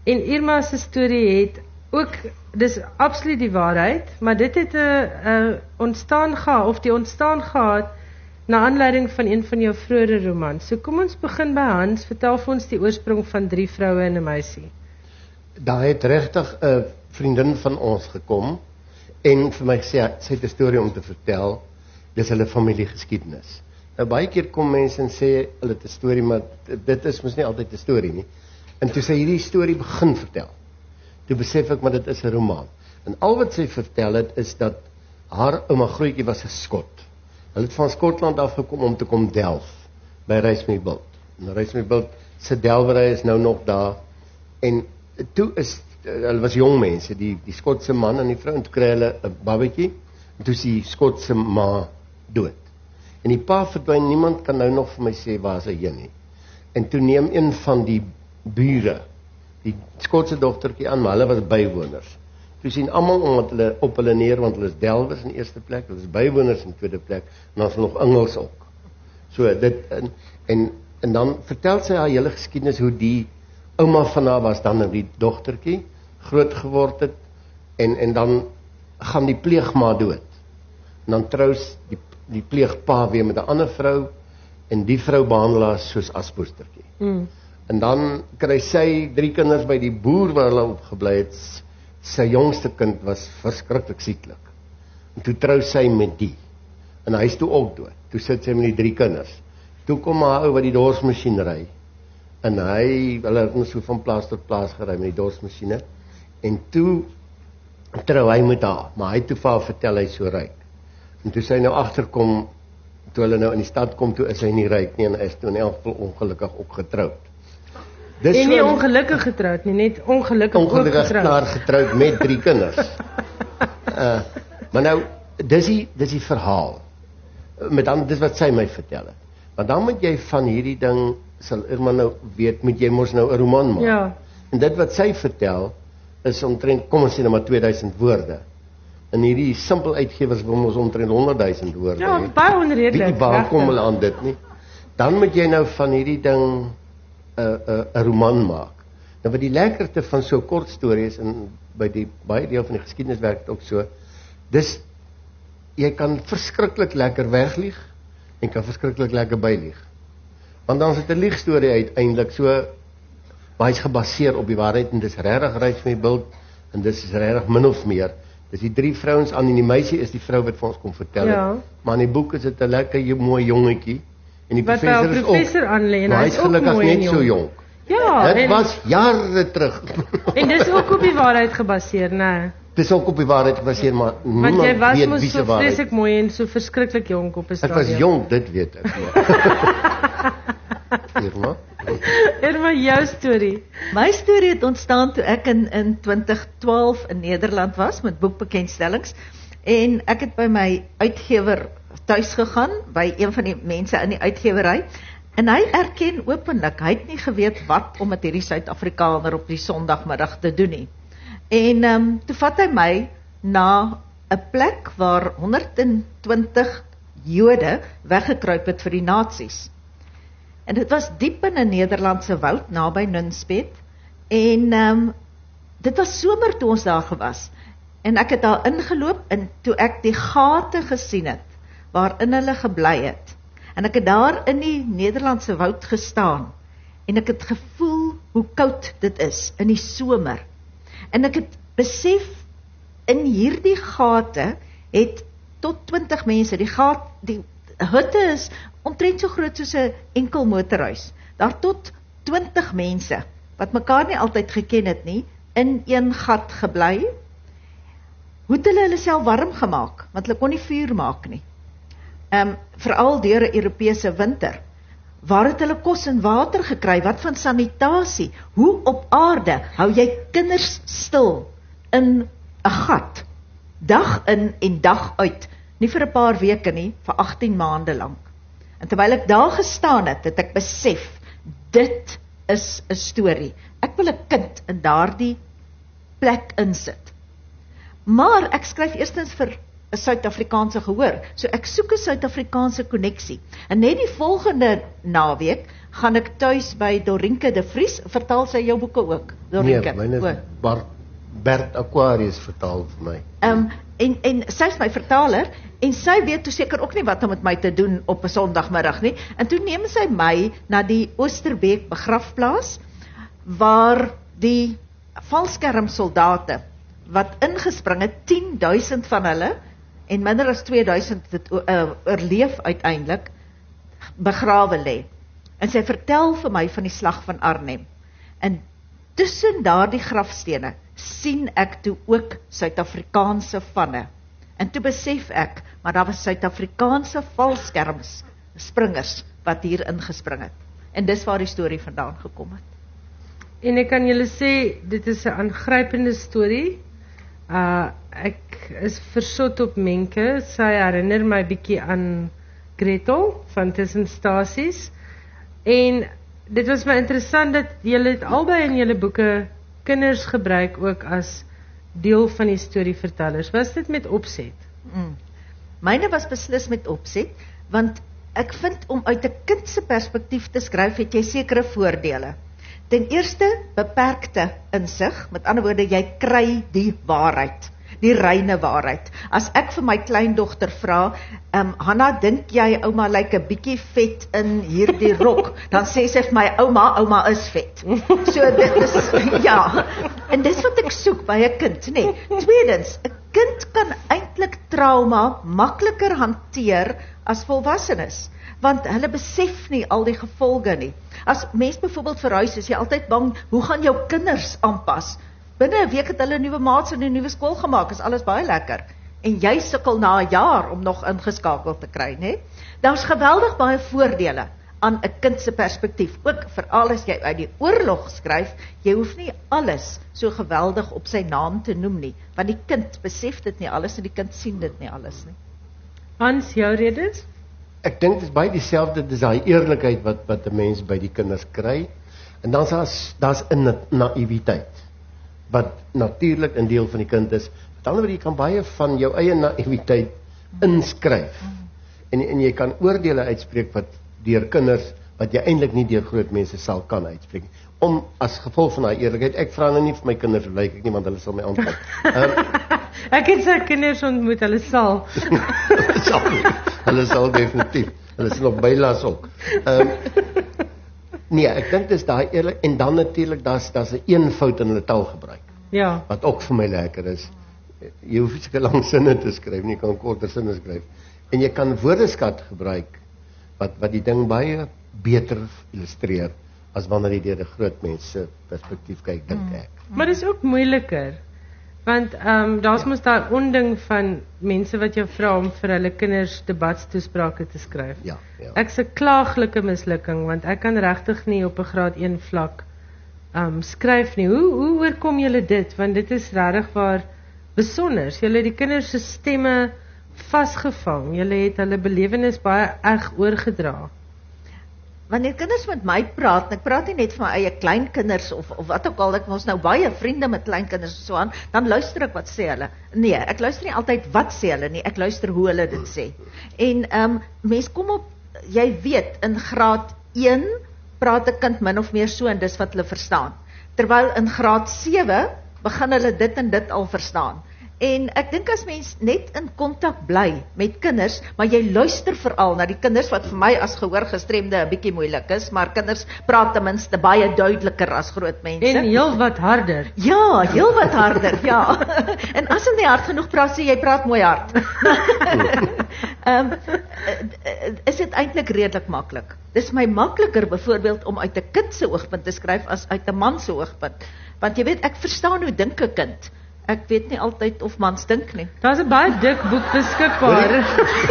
En Irma se storie het ook, dis absoluut die waarheid, maar dit het ontstaan gehad na aanleiding van een van jou vroeëre romans. So kom ons begin by Hans, vertel vir ons die oorsprong van 3 vroue en 'n meisie. Daar het regtig 'n vriendin van ons gekom en vir my gesê, sy het 'n storie om te vertel, dis hulle familiegeskiedenis. Nou baie keer kom mense en sê, hulle het 'n storie, maar dit is mos nie altyd 'n storie nie. En toe sy hierdie storie begin vertel, toe besef ek, maar dit is 'n roman. En al wat sy vertel het, is dat haar ouma grootjie was 'n Skot. Hulle het van Skotland afgekom om te kom delf by Reismeybilt. En Reismeybilt se delwery is nou nog daar. En toe is, hulle was jong mense, die Skotse man en die vrou, en toe kry hulle 'n babatjie, en toe is die Skotse ma dood. En die pa verdwyn, niemand kan nou nog vir my sê waar sy heen nie. En toe neem een van die bure die Skotse dogtertjie aan, maar hulle was bywoners. Toe sien almal omdat hulle op hulle neer, want hulle is delwers in eerste plek, hulle is bywoners in tweede plek, en dan is nog Engels ook. So dit, en dan vertel sy haar hele geskiedenis, hoe die ouma van haar was dan die dogtertjie, groot geword het, en dan gaan die pleegma dood. En dan trous die pleegpa weer met 'n ander vrou, en die vrou behandel haar soos aspoestertjie. En dan kry sy 3 kinders by die boer waar hulle opgebly het. Sy jongste kind was verskriklik sieklik. En toe trou sy met die. En hy is toe ook dood. Toe sit sy met die 3 kinders. Toe kom haar ou wat die dorsmasjien ry. En hulle het so van plaas tot plaas gery met die dorsmasjiene. En toe trou hy met haar, maar hy toe vir haar vertel hy so ryk. En toe sy nou agterkom, toe hulle nou in die stad kom, toe is hy nie ryk nie, en hy is toe in elk geval ongelukkig ook getroud. En nie ongelukkig getroud nie, net ongelukkig klaar getroud met 3 kinders. Maar nou, dis die verhaal. Met dan, dis wat sy my vertel het. Maar dan moet jy van hierdie ding, sal Irma nou weet, moet jy mos nou 'n roman maak. Ja. En dit wat sy vertel, is omtrent, kom ons sê nou maar 2000 woorde. En hierdie simpel uitgewers wil ons omtrent 100.000 woorde. Ja, baie onredelik. Waar kom hulle aan dit nie? Dan moet jy nou van hierdie ding 'n roman maak. Nou wat die lekkerte van so kort stories, en by die baie deel van die geskiedenis werk dit ook so, dis, jy kan verskriklik lekker weglieg, en kan verskriklik lekker bylieg. Want dan is dit 'n liegstorie uiteindelik so, maar hy's gebaseer op die waarheid, en dis regtig Reismeybilt, en dis is regtig min of meer. Dis die 3 vrouens aan, en die meisie is die vrou wat vir ons kom vertel het. Ja. Maar in die boek is dit 'n lekker mooi jongetjie, en die wat professor is professor aanlê, maar hy is gelukkig net so jonk. Ja, Dit was jare terug. En dis ook op die waarheid gebaseer, né? Dis ook op die waarheid gebaseer, maar Want niemand jy was weet mos wie se so waarheid. vreeslik mooi en so verskriklik jonk op 'n Ek stadium. was jonk, dit weet ek. Irma? Irma, jou storie. My storie het ontstaan toe ek in 2012 in Nederland was met boekbekendstellings, en ek het by my uitgewer tuis gegaan, by een van die mense in die uitgewery, en hy erken openlik, hy het nie geweet wat om met hierdie Suid-Afrikaner op die Sondagmiddag te doen nie. En toe vat hy my na 'n plek waar 120 Jode weggekruip het vir die Nazi's. En dit was diep in 'n Nederlandse woud, naby Nunspeet, en dit was somer toe ons daar gewas, en ek het daar ingeloop, en toe ek die gate gesien het, waarin hulle gebly het, en ek het daar in die Nederlandse woud gestaan, en ek het gevoel hoe koud dit is, in die somer, en ek het besef, in hierdie gate, het tot 20 mense, die hutte is omtrent so groot soos 'n enkel motorhuis, daar tot 20 mense, wat mekaar nie altyd geken het nie, in een gat gebly. Hoe het hulle self warm gemaak, want hulle kon nie vuur maak nie. Veral deur 'n Europese winter. Waar het hulle kos en water gekry? Wat van sanitasie? Hoe op aarde hou jy kinders stil in 'n gat, dag in en dag uit, nie vir 'n paar weke nie, vir 18 maande lank. En terwyl ek daar gestaan het, het ek besef, dit is 'n storie. Ek wil 'n kind in daardie plek insit. Maar ek skryf eerstens vir 'n Suid-Afrikaanse gehoor. So ek soek 'n Suid-Afrikaanse koneksie. En net die volgende naweek gaan ek tuis by Dorinke de Vries. Vertaal sy jou boeke ook? Dorinke. Nee, myne is Bert Aquarius vertaal vir my. En sy is my vertaler en sy weet toe seker ook nie wat om met my te doen op 'n Sondagmiddag nie. En toe neem sy my na die Oosterbeek begrafplaas waar die valskermsoldate wat ingespring het, 10.000 van hulle en minder as 2.000 het oorleef uiteindelik, begrawe lê. En sy vertel vir my van die slag van Arnhem. En tussen daardie grafstene sien ek toe ook Suid-Afrikaanse vanne. En toe besef ek, maar daar was Suid-Afrikaanse valskermspringers wat hier ingespring het. En dis waar die storie vandaan gekom het. En ek kan julle sê, dit is 'n aangrypende storie. Ek is versot op Menke. Sy herinner my bietjie aan Gretel van Tussen Stasies. En dit was my interessant dat julle het albei in julle boeke kinders gebruik ook as deel van die storievertellers. Was dit met opset? Myne was beslis met opset, want ek vind om uit 'n kind se perspektief te skryf, het jy sekere voordele. Ten eerste, beperkte insig, met ander woorde, jy kry die waarheid, die reine waarheid. As ek vir my kleindogter vra, Hanna, dink jy ouma lyk 'n bietjie vet in hierdie rok? Dan sê sy vir my, ouma is vet. So dit is, ja, en dis wat ek soek by 'n kind, nee. Tweedens, 'n kind kan eintlik trauma makliker hanteer as volwassenes, want hulle besef nie al die gevolge nie. As mens byvoorbeeld verhuis, is jy altyd bang, hoe gaan jou kinders aanpas? Binne 'n week het hulle 'n nuwe maats en 'n nuwe skool gemaak, is alles baie lekker. En jy sukkel na 'n jaar om nog ingeskakel te kry, né? Daar's geweldig baie voordele aan 'n kind se perspektief. Ook veral as jy uit die oorlog skryf, jy hoef nie alles so geweldig op sy naam te noem nie, want die kind besef dit nie alles en die kind sien dit nie alles nie. Hans, jou redes? Ek dink dit is baie dieselfde, dis daai eerlikheid wat 'n mens by die kinders kry. En dan daar's 'n naïwiteit wat natuurlik 'n deel van die kind is. Met ander woorde, jy kan baie van jou eie naïwiteit inskryf. En jy kan oordeele uitspreek wat deur kinders wat jy eintlik nie deur groot mense sal kan uitspreek. Om as gevolg van daai eerlikheid, ek vra nou nie vir my kinders hoe lyk ek nie, want hulle sal my aanpak. Ek het sy kinders ontmoet, hulle sal. Hulle sal definitief. Hulle is nog bylas ook. Nee, ek dink dis daai eerlik, en dan natuurlik daar's 'n eenvoud in hulle taalgebruik. Ja. Wat ook vir my lekker is. Jy hoef nie seker lang sinne te skryf nie, jy kan korter sinne skryf. En jy kan woordeskat gebruik wat die ding baie beter illustreer as wanneer jy deur 'n groot mens se perspektief kyk, dink ek. Maar dis ook moeiliker. Want daar's mos daai onding van mense wat jou vra om vir hulle kinders debatstoesprake te skryf. Ja. Ek's 'n klaaglike mislukking, want ek kan regtig nie op 'n graad 1 vlak skryf nie. Hoe oorkom julle dit? Want dit is regtig waar besonder. Julle het die kinders se stemme vasgevang. Julle het hulle belewenis baie erg oorgedra. Wanneer kinders met my praat, en ek praat nie net van my eie kleinkinders of wat ook al, ek het ons nou baie vriende met kleinkinders en so aan, dan luister ek wat sê hulle. Nee, ek luister nie altyd wat sê hulle nie, ek luister hoe hulle dit sê. En mens kom op, jy weet, in graad 1 praat 'n kind min of meer so en dis wat hulle verstaan. Terwyl in graad 7 begin hulle dit en dit al verstaan. En ek dink as mens net in kontak bly met kinders, maar jy luister veral na die kinders wat vir my as gehoorgestremde 'n bietjie moeilik is, maar kinders praat ten minste baie duideliker as groot mense. En heel wat harder. Ja, heel wat harder, ja. En as hulle nie hard genoeg praat, sê jy praat mooi hard. Is dit eintlik redelik maklik. Dis my makliker byvoorbeeld om uit 'n kind se oogpunt te skryf as uit 'n man se oogpunt. Want jy weet, ek verstaan hoe dink 'n kind. Ek weet nie altyd of mans dink nie. Daar's 'n baie dik boek beskikbaar.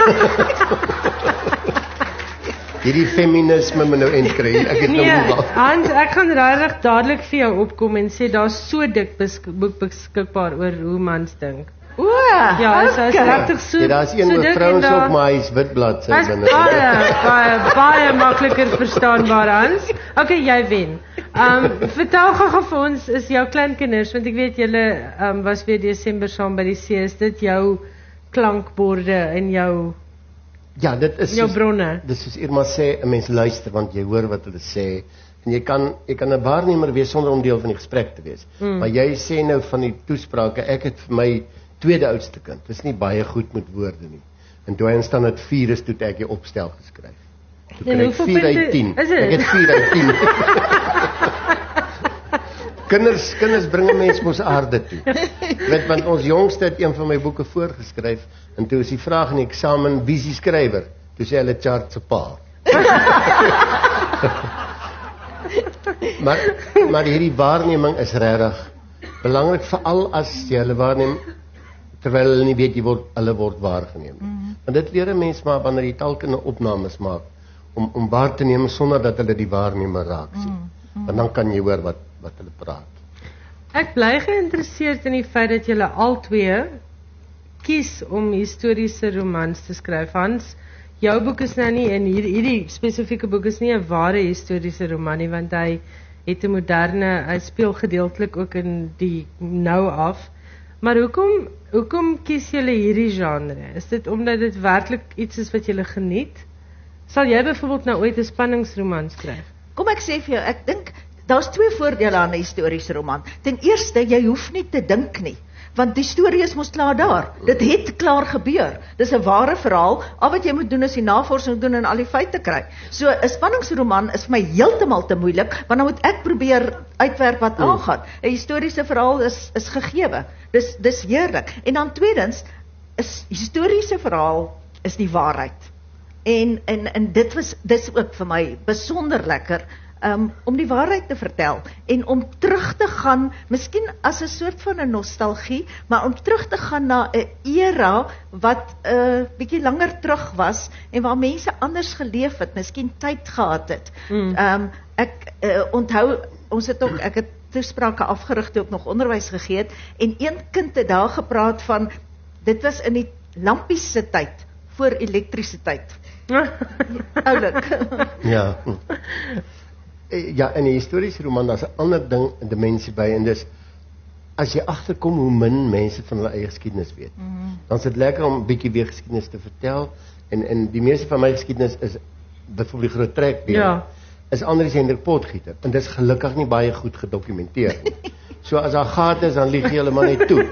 Hierdie feminisme moet nou inkry. Ek het Nee, nou Hans, ek gaan regtig dadelik vir jou opkom en sê daar's so dik boek beskikbaar oor hoe mans dink. O, Ja, is regtig so. Ja, daar's een so met dik vrouens en op, maar hy's wit bladsy Dis binne. baie makliker verstaanbaar, Hans. Okay, jy wen. Vertel gou vir ons, is jou kleinkinders, want ek weet julle was weer Desember saam by die see, is dit jou klankborde in jou Ja, dit is jou bronne. Dis soos Irma sê, 'n mens luister want jy hoor wat hulle sê en jy kan 'n waarnemer wees sonder om deel van die gesprek te wees. Maar jy sê nou van die toesprake, ek het vir my tweede oudste kind, is nie baie goed met woorde nie. En toe hy in standaard 4 is, toe het ek die opstel geskryf. Toe kry ek 4 uit 10. Ek het 4 uit 10. Kinders bring 'n mens mos aarde toe. Weet, want ons jongste het een van my boeke voorgeskryf en toe is die vraag in die eksamen, wie is die skrywer? Toe sê hulle Charles se pa. maar hierdie waarneming is regtig belangrik, veral as jy hulle waarneem terwyl hulle nie weet hulle word waargeneem nie. Want dit leer 'n mens maar wanneer jy telkens opnames maak om waar te neem sonder dat hulle die waarnemer raak sien. Want dan kan jy hoor wat hulle praat. Ek bly geïnteresseerd in die feit dat julle albei kies om historiese romans te skryf. Hans, jou boek is nou nie, en hierdie spesifieke boek is nie 'n ware historiese roman nie, want hy het 'n moderne, hy speel gedeeltelik ook in die nou af. Maar hoekom kies julle hierdie genre? Is dit omdat dit werklik iets is wat julle geniet? Sal jy byvoorbeeld nou ooit 'n spanningsroman skryf? Kom ek sê vir jou, ek dink daar's 2 voordele aan 'n historiese roman. Ten eerste, jy hoef nie te dink nie, want die storie is mos klaar daar. Dit het klaar gebeur. Dis 'n ware verhaal. Al wat jy moet doen is die navorsing doen en al die feite kry. So 'n spanningsroman is vir my heeltemal te moeilik, want dan moet ek probeer uitwerk wat aangaan. 'n Historiese verhaal is gegewe. Dis heerlik. En dan tweedens, is historiese verhaal is die waarheid. En dis ook vir my besonder lekker om die waarheid te vertel en om terug te gaan, miskien as 'n soort van 'n nostalgie, maar om terug te gaan na 'n era wat bietjie langer terug was en waar mense anders geleef het, miskien tyd gehad het. Ek onthou, ek het toesprake afgerig toe ek nog onderwys gegee het, en een kind het daar gepraat van, dit was in die lampies se tyd, voor elektrisiteit. Oulik. Ja. Ja, in 'n historiese roman, daar's 'n ander ding, 'n dimensie by, en dis, as jy agterkom hoe min mense van hulle eie geskiedenis weet, dan is dit lekker om 'n bietjie weer geskiedenis te vertel, en die meeste van my geskiedenis is, byvoorbeeld die Groot Trekdeur, is Andries Hendrik Potgieter, en dis gelukkig nie baie goed gedokumenteer nie. So as daar gate is, dan lieg jy hulle maar net toe.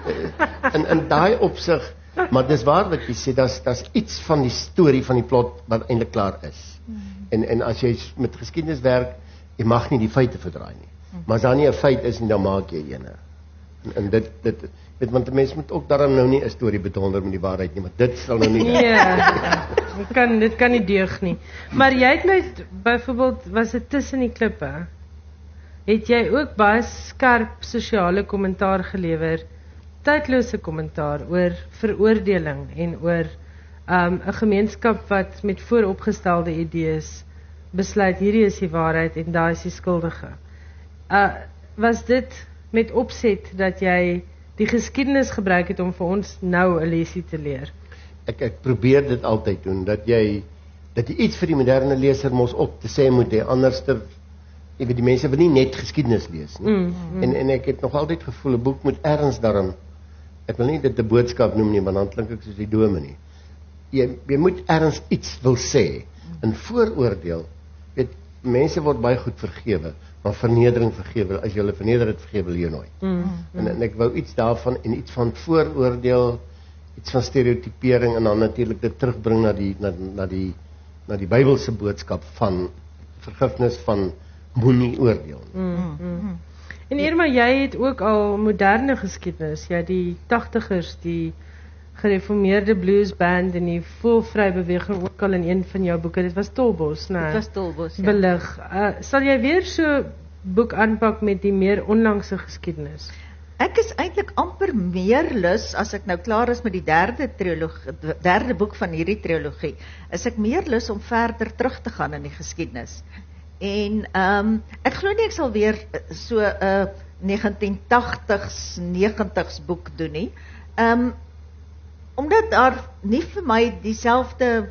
In daai opsig, maar dis waar wat jy sê, daar's iets van die storie, van die plot, wat eintlik klaar is. En as jy met geskiedenis werk, jy mag nie die feite verdraai nie. Maar as daar nie 'n feit is nie, dan maak jy ene. En dit weet, want 'n mens moet ook daarom nou nie 'n storie bedonder met die waarheid nie, maar dit sal nou nie. Ja, dit kan nie deug nie. Maar jy het my byvoorbeeld, was dit Tussen die Klippe, het jy ook baie skerp sosiale kommentaar gelewer, tydlose kommentaar oor veroordeling en oor 'n gemeenskap wat met vooropgestelde idees besluit, hierdie is die waarheid en daai is die skuldige. Was dit met opset dat jy die geskiedenis gebruik het om vir ons nou 'n lesie te leer? Ek probeer dit altyd doen, dat jy iets vir die moderne leser mos op te sê moet hê, anderster, jy weet, die mense wil nie net geskiedenis lees nie. En ek het nog altyd gevoel, 'n boek moet erns daarin, ek wil nie dit 'n boodskap noem nie, want dan klink ek soos die dominee. Jy moet erns iets wil sê, en vooroordeel, weet, mense word baie goed vergewe, maar vernedering vergewe, as jy hulle verneder het, vergewe jy nooit. En ek wou iets daarvan, en iets van vooroordeel, iets van stereotypering, en dan natuurlik dit terugbring na die Bybelse boodskap van vergifnis, van moenie oordeel. En Irma, jy het ook al moderne geskiedenis, jy die 80ers, die gereformeerde bluesband en die voelvry beweging ook al in een van jou boeke, dit was Tolbos, né? Dit was Tolbos, ja. Belig. Sal jy weer so boek aanpak met die meer onlangse geskiedenis? Ek is eintlik amper meer lus, as ek nou klaar is met die derde boek van hierdie trilogie, is ek meer lus om verder terug te gaan in die geskiedenis. En ek glo nie ek sal weer so 'n 1980s, 90s boek doen nie. Omdat daar nie vir my dieselfde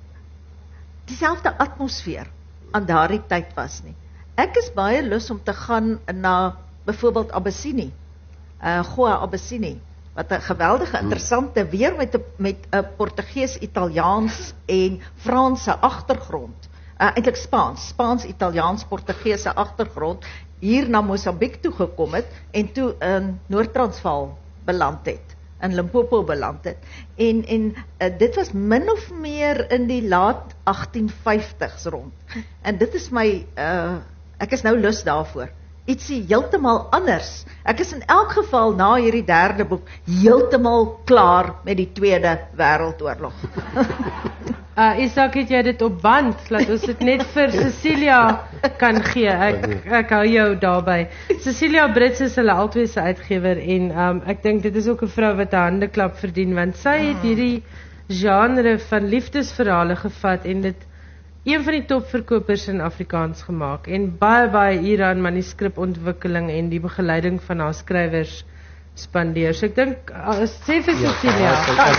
atmosfeer aan daardie tyd was nie. Ek is baie lus om te gaan na byvoorbeeld Abyssinie, Goa Abyssinie, wat 'n geweldige interessante weer met 'n Portugees, Italiaans en Franse agtergrond. Eintlik Spaans, Italiaans, Portugese agtergrond hier na Mosambiek toe gekom het en toe in Noord-Transvaal beland het, in Limpopo beland het. En dit was min of meer in die laat 1850s rond. En dit is my ek is nou lus daarvoor. Ietsie heeltemal anders. Ek is in elk geval na hierdie derde boek heeltemal klaar met die Tweede Wêreldoorlog. Isak, het jy dit op band? Laat ons dit net vir Cecilia kan gee. Ek hou jou daarby. Cecilia Brits is hulle albei se uitgewer en ek dink dit is ook 'n vrou wat 'n handeklap verdien, want sy het hierdie genre van liefdesverhale gevat en dit een van die topverkopers in Afrikaans gemaak en baie ure aan manuskripontwikkeling en die begeleiding van haar skrywers spandeer. So ek dink, sê vir Cecilia.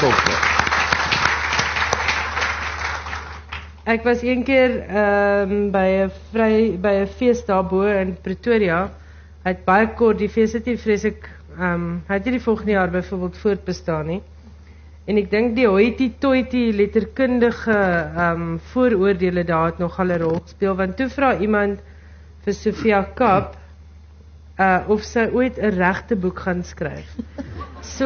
Ek was een keer by 'n fees daarbo in Pretoria. Hy het baie kort, die fees het nie vreeslik, hy het nie die volgende jaar byvoorbeeld voortbestaan nie. En ek dink die hoity-toity letterkundige vooroordele daar het nogal 'n rol gespeel, want toe vra iemand vir Sofia Kap of sy ooit 'n regte boek gaan skryf. So,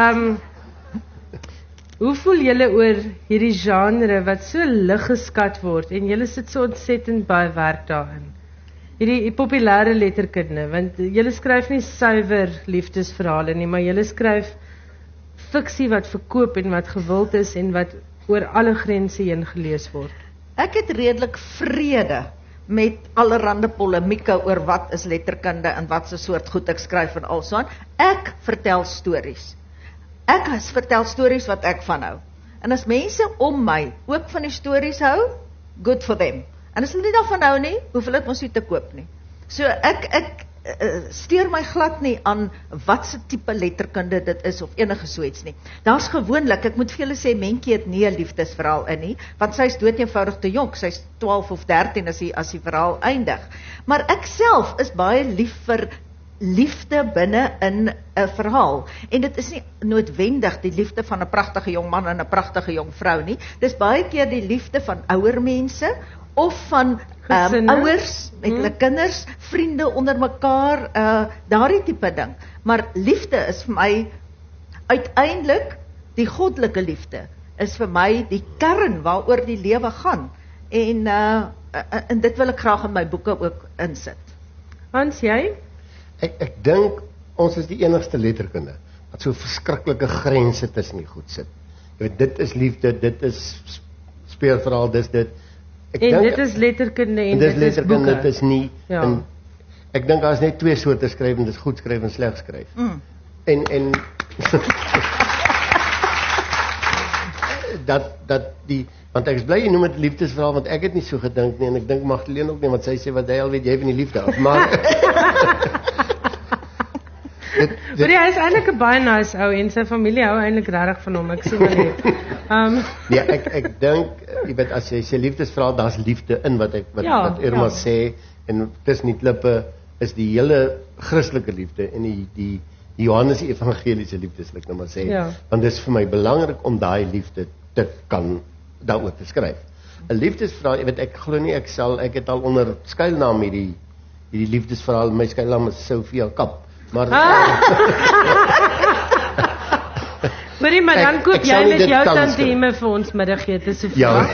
hoe voel julle oor hierdie genre wat so lig geskat word en julle sit so ontsettend baie werk daarin? Hierdie populêre letterkunde, want julle skryf nie suiwer liefdesverhale nie, maar julle skryf fiksie wat verkoop en wat gewild is en wat oor alle grense heen gelees word. Ek het redelik vrede met allerhande polemieke oor wat is letterkunde en wat se soort goed ek skryf en alsoan. Ek vertel stories. Ek vertel stories wat ek van hou. En as mense om my ook van die stories hou, good for them. En as hulle nie daarvan hou nie, hoef hulle dit ons nie te koop nie. So ek steur my glad nie aan wat se tipe letterkunde dit is of enige so iets nie. Daar's gewoonlik, ek moet vir julle sê, Mentjie het nie 'n liefdesverhaal in nie, want sy is dood eenvoudig te jonk. Sy's 12 of 13 as die verhaal eindig. Maar ek self is baie lief vir liefde binne in 'n verhaal. En dit is nie noodwendig die liefde van 'n pragtige jong man en 'n pragtige jong vrou nie. Dis baie keer die liefde van ouer mense of van ouers met hulle kinders, vriende onder mekaar, daardie tipe ding. Maar liefde is vir my uiteindelik die goddelike liefde is vir my die kern waaroor die lewe gaan. En dit wil ek graag in my boeke ook insit. Hans, jy? Ek dink ons is die enigste letterkunde wat so verskriklike grense tussen die goed sit. Jy weet, dit is liefde, dit is speelverhaal, dis dit. Dit is letterkunde en dit is boeke. Dit is nie. Ja. En ek dink daar is net twee soorte skryf, en dit is goed skryf en sleg skryf. En want ek is bly jy noem dit liefdesverhaal, want ek het nie so gedink nie, en ek dink Magdalene ook nie, want sy sê wat hy al weet, jy van die liefde af. Maar maar hy is eintlik 'n baie nice ou en sy familie hou eintlik regtig van hom, ek sien maar net. Ja, ek dink, jy weet, as jy sê liefdesverhaal, daar's liefde in wat Irma sê, en tussen die klippe is die hele Christelike liefde en die Johannes evangeliese liefde, sal ek nou maar sê, want dit is vir my belangrik om daai liefde te kan daaroor te skryf. 'n Liefdesverhaal, jy weet, ek glo nie ek het al onder skuilnaam hierdie liefdesverhaal, my skuilnaam is Sofia Kap. Maar maar dan koop jy met jou tantieme vir ons middagete, Sofia.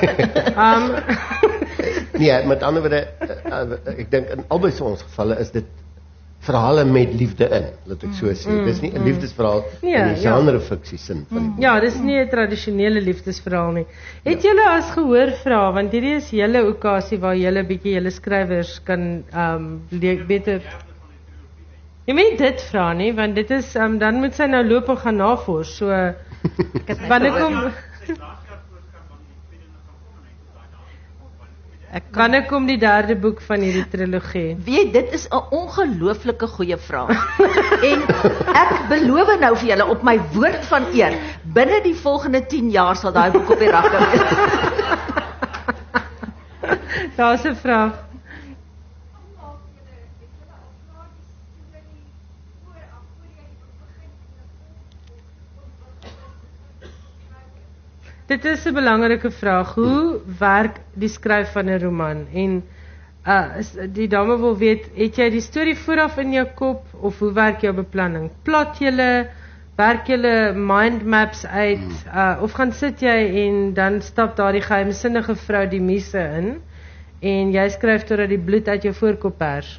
Nee, met ander woorde, ek dink in albei ons gevalle is dit verhale met liefde in, laat ek so sê. Dis nie 'n liefdesverhaal in die genre fiksie sin van die. Ja, dis nie 'n tradisionele liefdesverhaal nie. Het julle as gehoor vra, want hierdie is julle okasie waar julle bietjie julle skrywers kan beter. Jy moet dit vra nie, want dit is dan moet sy nou loop en gaan navors. So wanneer kom die derde boek van hierdie trilogie? Weet, dit is 'n ongelooflike goeie vraag. En ek beloof nou vir julle op my woord van eer, binne die volgende 10 jaar sal daai boek op die rakke wees. Daar's 'n vraag. dit is 'n belangrike vraag. Hoe werk die skryf van 'n roman? En die dame wil weet, het jy die storie vooraf in jou kop of hoe werk jou beplanning? Plot julle, werk julle mind maps uit of gaan sit jy en dan stap daardie geheimsinnige vrou die muse in en jy skryf totdat die bloed uit jou voorkop pers?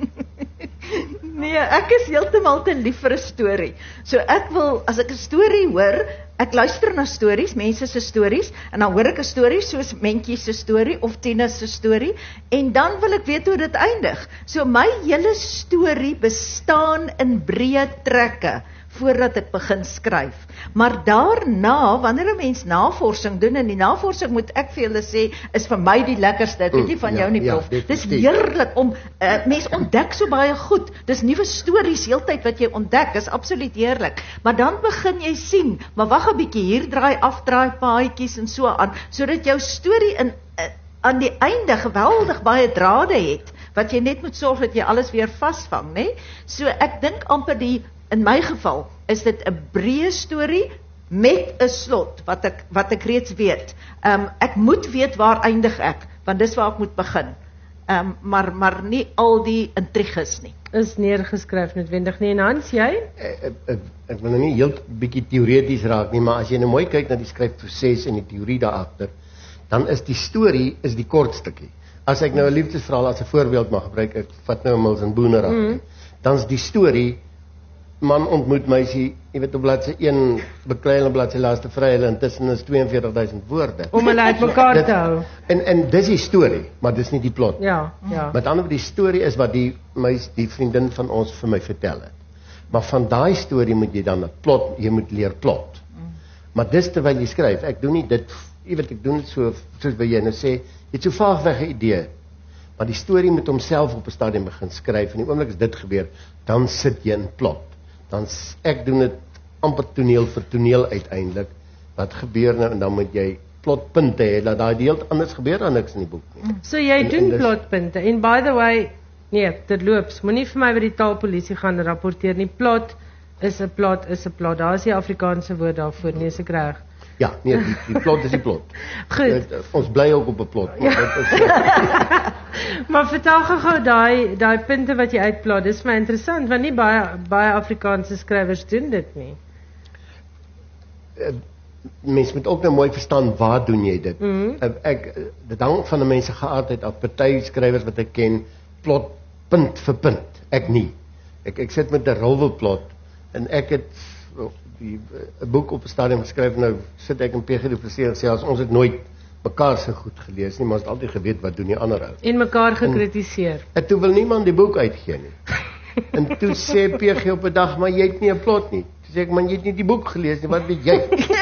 Nee, ek is heeltemal te lief vir 'n storie. So ek wil, as ek 'n storie hoor, ek luister na stories, mense se stories, en dan hoor ek 'n storie soos Mentjie se storie of Tina se storie, en dan wil ek weet hoe dit eindig. So my hele storie bestaan in breë trekke voordat ek begin skryf. Maar daarna, wanneer 'n mens navorsing doen, en die navorsing moet ek vir julle sê, is vir my die lekkerste. Ek weet nie van jou nie, prof. Dis heerlik om, mens ontdek so baie goed. Dis nuwe stories heeltyd wat jy ontdek, is absoluut heerlik. Maar dan begin jy sien, maar wag 'n bietjie, hier draai afdraai paadjies en so aan, sodat jou storie aan die einde geweldig baie drade het, wat jy net moet sorg dat jy alles weer vasvang, né? So ek dink amper in my geval is dit 'n breë storie met 'n slot wat ek reeds weet. Ek moet weet waar eindig ek, want dis waar ek moet begin. Maar nie al die intriges nie. Is neergeskryf noodwendig nie. En Hans, jy? Ek wil nou nie heel bietjie teoreties raak nie, maar as jy nou mooi kyk na die skryfproses en die teorie daar agter, dan is die storie die kort stukkie. As ek nou 'n liefdesverhaal as 'n voorbeeld mag gebruik, ek vat nou 'n Mills en Boner af. Dan is die storie man ontmoet meisie, jy weet op bladsy 1 beklei hulle bladsy laaste vry hulle intussen is 42.000 woorde. Om hulle uitmekaar te hou. En dis die storie, maar dis nie die plot. Ja. Met ander woorde, die storie is wat die vriendin van ons vir my vertel het. Maar van daai storie moet jy dan 'n plot, jy moet leer plot. Maar dis terwyl jy skryf, ek doen nie dit, jy weet ek doen dit soos wat jy nou sê, jy het so vaagweg 'n idee. Maar die storie moet homself op 'n stadium begin skryf en die oomblik as dit gebeur, dan sit jy in plot. Dan ek doen dit amper toneel vir toneel uiteindelik. Wat gebeur nou en dan moet jy plotpunte hê dat daai deel anders gebeur dan niks in die boek nie. So jy doen plotpunte en by the way, nee, dit loops. Moenie vir my by die taalpolisie gaan rapporteer nie. Plot is 'n plot is 'n plot. Daar is die Afrikaanse woord daarvoor, nee, is ek reg? Ja, nee, die plot is die plot. Goed. Ons bly ook op 'n plot. Maar vertel gou daai punte wat jy uitplot. Dis vir my interessant want nie baie Afrikaanse skrywers doen dit nie. Mens moet ook nou mooi verstaan waar doen jy dit. Dit hang van 'n mens se geaardheid af. Party skrywers wat ek ken, plot punt vir punt. Ek nie. Ek sit met 'n rolwelplot en ek het 'n boek op 'n stadium geskryf. Nou sit ek in PG Du Plessis en sê ons het nooit mekaar so goed gelees nie, maar ons het altyd geweet wat doen die ander ou. En mekaar gekritiseer. En toe wil niemand die boek uitgee nie. En toe sê PG op 'n dag, maar jy het nie 'n plot nie. Toe sê ek, man, jy het nie die boek gelees nie, wat weet jy?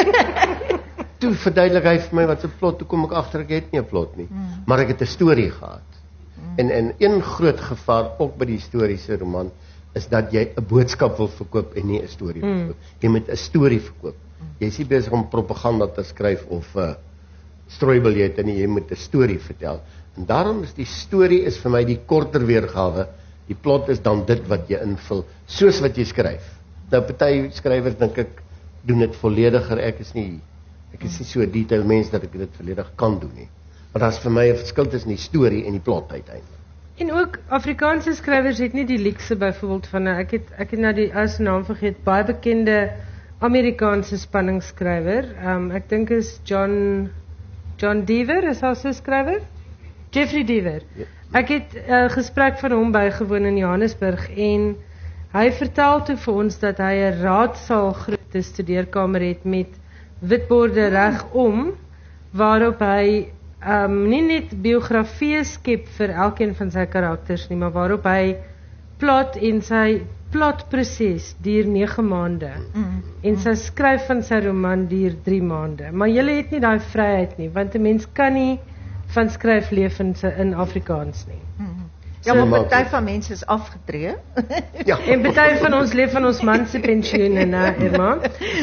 Toe verduidelik hy vir my wat 'n plot, toe kom ek agter ek het nie 'n plot nie. Maar ek het 'n storie gehad. En een groot gevaar ook by die historiese roman is dat jy 'n boodskap wil verkoop en nie 'n storie verkoop. Jy moet 'n storie verkoop. Jy is nie besig om propaganda te skryf of strooibiljette nie, jy moet 'n storie vertel. En daarom is die storie is vir my die korter weergawe. Die plot is dan dit wat jy invul, soos wat jy skryf. Nou party skrywers dink ek doen dit vollediger. Ek is nie so 'n detail mens dat ek dit volledig kan doen nie. Maar daar's vir my 'n verskil tussen die storie en die plot uiteindelik. En ook Afrikaanse skrywers het nie die luukse byvoorbeeld van ek het nou die as naam vergeet, baie bekende Amerikaanse spanningsskrywer. Ek dink is John Deaver, is also 'n skrywer. Jeffrey Deaver. Ek het 'n gesprek van hom bygewoon in Johannesburg en hy vertel toe vir ons dat hy 'n raadsaal groot studeerkamer het met witborde regom waarop hy nie net biografieë skep vir elkeen van sy karakters nie, maar waarop hy plot en sy plotproses duur 9 maande. En sy skryf van sy roman duur 3 maande. Maar jy het nie daai vryheid nie, want 'n mens kan nie van skryf leef in Afrikaans nie. Ja, maar party van mense is afgetree. Ja. En party van ons leef van ons man se pensioene, né, Irma?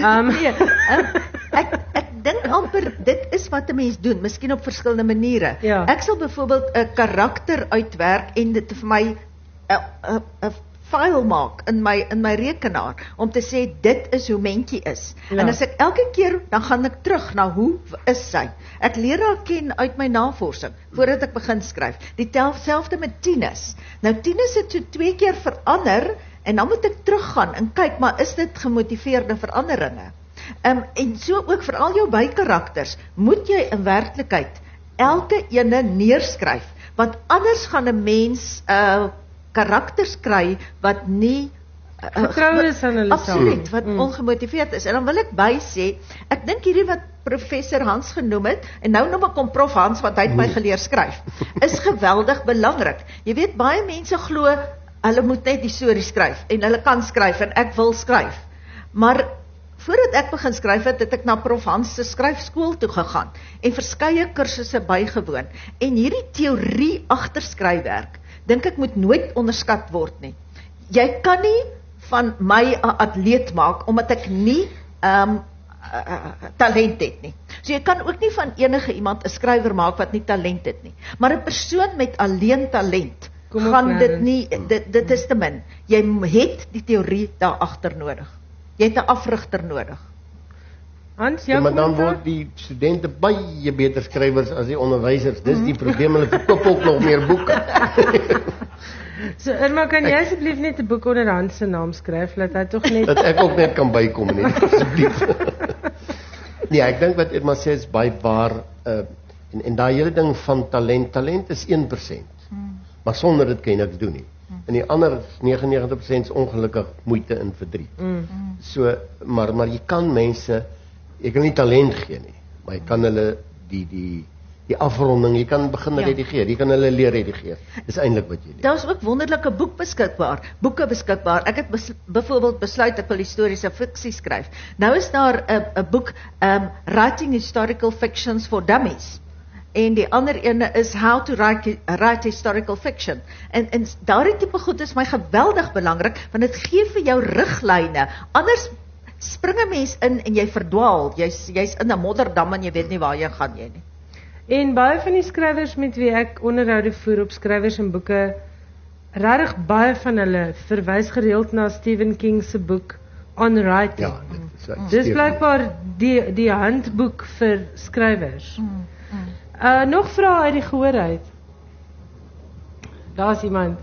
Ek dink amper dit is wat 'n mens doen, miskien op verskillende maniere. Ja. Ek sal byvoorbeeld 'n karakter uitwerk en dit vir my 'n file maak in my rekenaar om te sê dit is hoe Mentjie is. Ja. En as ek elke keer dan gaan ek terug na hoe is sy. Ek leer haar ken uit my navorsing voordat ek begin skryf. Dieselfde met Tinus. Nou Tinus het so 2 keer verander en dan moet ek teruggaan en kyk, maar is dit gemotiveerde veranderinge? En so ook vir al jou bykarakters, moet jy in werklikheid elke ene neerskryf, want anders gaan 'n mens karakters kry wat nie Vertroue is aan hulle absoluut, wat ongemotiveerd is. En dan wil ek by sê, ek dink hierdie wat professor Hans genoem het, en nou noem ek hom prof Hans, want hy het my geleer skryf, is geweldig belangrik. Jy weet, baie mense glo, hulle moet net die storie skryf, en hulle kan skryf, en ek wil skryf. Maar voordat ek begin skryf het ek na prof Hans se skryfskool toe gegaan, en verskeie kursusse bygewoon, en hierdie teorie agter skryfwerk, dink ek moet nooit onderskat word nie. Jy kan nie van my 'n atleet maak, omdat ek nie talent het nie. So jy kan ook nie van enige iemand 'n skrywer maak wat nie talent het nie. Maar 'n persoon met alleen talent, gaan dit nie, dit is te min. Jy het die teorie daar agter nodig. Jy het 'n afrigter nodig. Hans, Ja, maar dan word die studente baie beter skrywers as die onderwysers. Dis die probleem, hulle verkoop ook nog meer boeke. So Irma, kan jy asseblief net 'n boek onder Hans se naam skryf, laat hy tog net Dat ek ook net kan bykom net, asseblief. Nee, ek dink wat Irma sê is baie waar, en daai hele ding van talent is 1%. Maar sonder dit kan jy niks doen nie. En die ander 99% is ongelukkig moeite en verdriet. So, maar jy kan mense, jy kan nie talent gee nie, maar jy kan hulle die afronding, jy kan begin redigeer, jy kan hulle leer redigeer. Dis eintlik wat jy leer. Daar's ook wonderlike boeke beskikbaar. Ek het byvoorbeeld besluit ek wil historiese fiksie skryf. Nou is daar 'n boek, Writing Historical Fictions for Dummies. En die ander ene is How to Write Historical Fiction. En daardie tipe goed is my geweldig belangrik, want dit gee vir jou riglyne. Anders spring 'n mens in en jy verdwaal. Jy's in 'n modderdam en jy weet nie waar jy gaan nie. En baie van die skrywers met wie ek onderhoude voer op skrywers en boeke, regtig baie van hulle verwys gereeld na Stephen King se boek On Writing. Ja, dit is Dis blykbaar die handboek vir skrywers. Nog vrae uit die gehoor uit? Daar's iemand.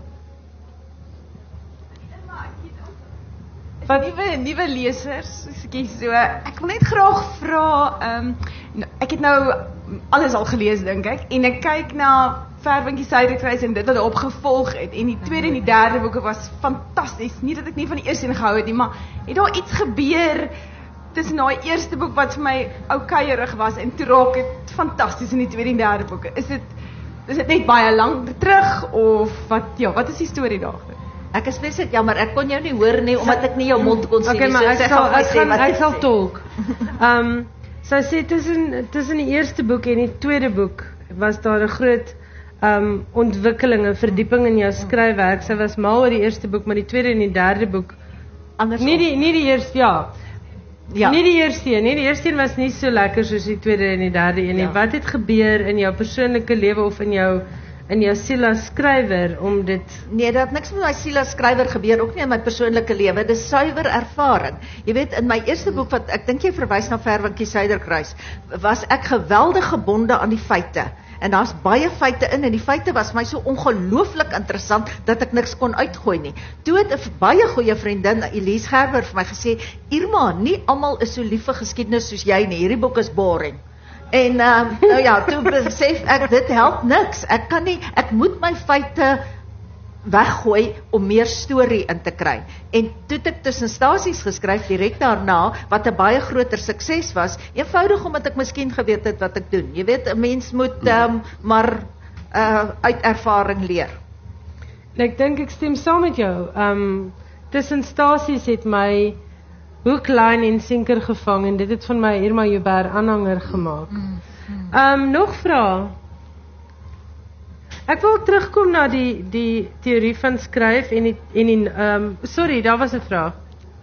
Wat nuwe lesers, so ek wil net graag vra, ek het nou alles al gelees dink ek, en ek kyk na Verwinkie Suiderkruis en dit wat opgevolg het, en die tweede en die derde boeke was fantasties, nie dat ek nie van die eerste een gehou het nie, maar het daar iets gebeur tussen daai eerste boek wat vir my oukeierig was, en toe raak het fantasties in die tweede en derde boeke. Is dit net baie lank terug, of wat is die storie daarvoor? Ek is spesifiek jammer, ek kon jou nie hoor nie, omdat ek nie jou mond kon sien. Okay, maar ek sal tolk. Sy sê tussen die eerste boek en die tweede boek was daar 'n groot ontwikkeling, 'n verdieping in jou skryfwerk. Sy was mal oor die eerste boek, maar die tweede en die derde boek Andersom. Nie die eerste, nie die eerste een, nie die eerste een was nie so lekker soos die tweede en die derde een nie. Wat het gebeur in jou persoonlike lewe of in jou siel as skrywer om dit? Nee, dat niks met my siel as skrywer gebeur, ook nie in my persoonlike lewe. Dis suiwer ervaring. Jy weet, in my eerste boek wat ek dink jy verwys na Verwinkie Suiderkruis, was ek geweldig gebonde aan die feite. En daar's baie feite in, en die feite was my so ongelooflik interessant dat ek niks kon uitgooi nie. Toe het 'n baie goeie vriendin, Elise Gerber, vir my gesê, Irma, nie almal is so lief vir geskiedenis soos jy nie. Hierdie boek is boring. En nou ja, toe besef ek dit help niks. Ek moet my feite weggooi om meer storie in te kry. En toe het ek tussen stasies geskryf direk daarna, wat 'n baie groter sukses was, eenvoudig omdat ek miskien geweet het wat ek doen. Jy weet, 'n mens moet maar uit ervaring leer. Ek dink ek stem saam met jou. Tussen stasies het my hoek, lyn en sinker gevang, en dit het van my Irma Joubert aanhanger gemaak. Nog vrae? Ek wil terugkom na die teorie van skryf en sorry, daar was 'n vraag.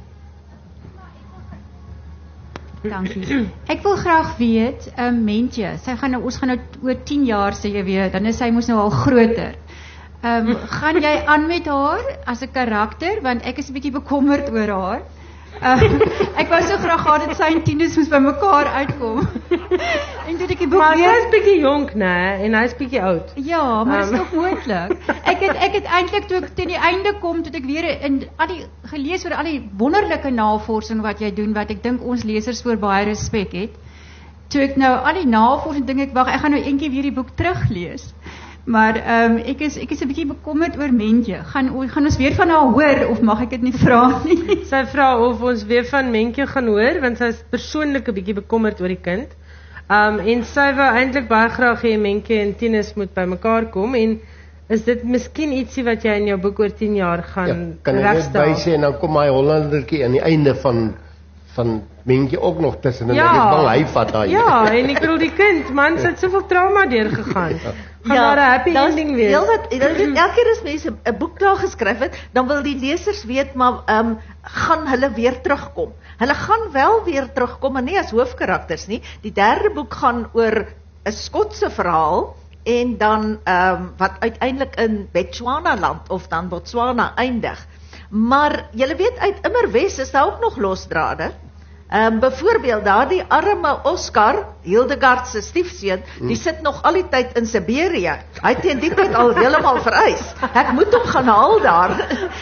Dankie. Ek wil graag weet, Mentjie, ons gaan nou oor 10 jaar sê jy weer, dan is sy mos nou al groter. Gaan jy aan met haar as 'n karakter, want ek is 'n bietjie bekommerd oor haar. Ek wou so graag gehad het sy en Tinus moes by mekaar uitkom. En toe ek die boek Maar weer sy's bietjie jonk, né? En hy's bietjie oud. Ja, maar dit is nog moontlik. Ek het eintlik toe ek teen die einde kom, toe ek weer in al die gelees oor al die wonderlike navorsing wat jy doen, wat ek dink ons lesers voor baie respek het. Toe ek nou al die navorsing dink ek wag, ek gaan nou eendag weer die boek teruglees. Maar ek is 'n bietjie bekommerd oor Mentjie. Gaan ons weer van haar hoor of mag ek dit nie vra nie? Sy vra of ons weer van Mentjie gaan hoor, want sy is persoonlik 'n bietjie bekommerd oor die kind. En sy wou eintlik baie graag hê Mentjie en Tinus moet by mekaar kom, en is dit miskien ietsie wat jy in jou boek oor 10 jaar gaan kan ek net regstel? bysê en dan kom hy Hollandertjie aan die einde van Mentjie ook nog tussen en ek is bang hy vat daai. Ja, en ek bedoel die kind, man, sy het soveel trauma deurgegaan. Gaan daar 'n happy ending wees? Elke keer as mense 'n boek daar geskryf het, dan wil die lesers weet, maar gaan hulle weer terugkom. Hulle gaan wel weer terugkom, maar nie as hoofkarakters nie. Die derde boek gaan oor 'n Skotse verhaal en dan wat uiteindelik in Botswana land of dan Botswana eindig. Maar julle weet uit Immerwes is daar ook nog losdrade. Byvoorbeeld daardie arme Oscar, Hildegard se stiefseun, die sit nog al die tyd in Siberië. Hy het teen die tyd al heeltemal vereis. Ek moet hom gaan haal daar.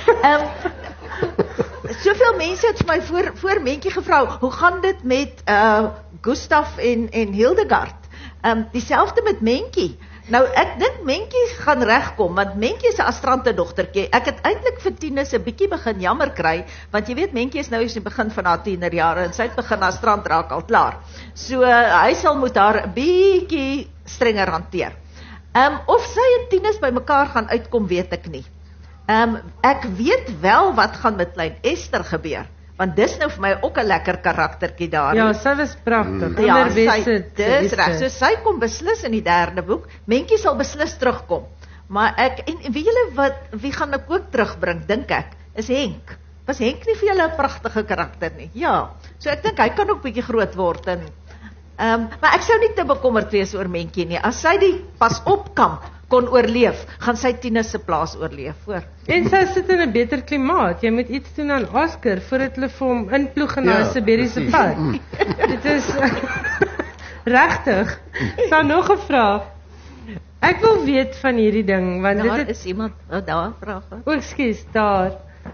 Soveel mense het vir my voor Mentjie gevra, hoe gaan dit met Gustav en Hildegard? Dieselfde met Mentjie. Nou ek dink Mentjie gaan regkom, want Mentjie is 'n astrante dogtertjie. Ek het eintlik vir Tinus 'n bietjie begin jammer kry, want jy weet Mentjie is nou eens in die begin van haar tienerjare en sy het begin astrant raak al klaar. So hy sal moet haar 'n bietjie strenger hanteer. Of sy en Tinus by mekaar gaan uitkom, weet ek nie. Ek weet wel wat gaan met klein Esther gebeur, want dis nou vir my ook 'n lekker karaktertjie daar. Ja, sy was pragtig. Ja, Dis reg. So sy kom beslis in die derde boek. Mentjie sal beslis terugkom. Maar en weet julle wie gaan ek ook terugbring, dink ek, is Henk. Was Henk nie vir julle 'n pragtige karakter nie? Ja. So ek dink hy kan ook bietjie groot word en maar ek sou nie te bekommerd wees oor Mentjie nie. As sy die pas op kamp kon oorleef, gaan sy Tinus se plaas oorleef, hoor. En sy sit in 'n beter klimaat. Jy moet iets doen aan Oscar voordat hulle vir hom inploeg in daai Siberiese pad. Dit is regtig. Sou nog 'n vraag. Ek wil weet van hierdie ding, want Daar dit is iemand daar vrae. O, ekskuus, daar.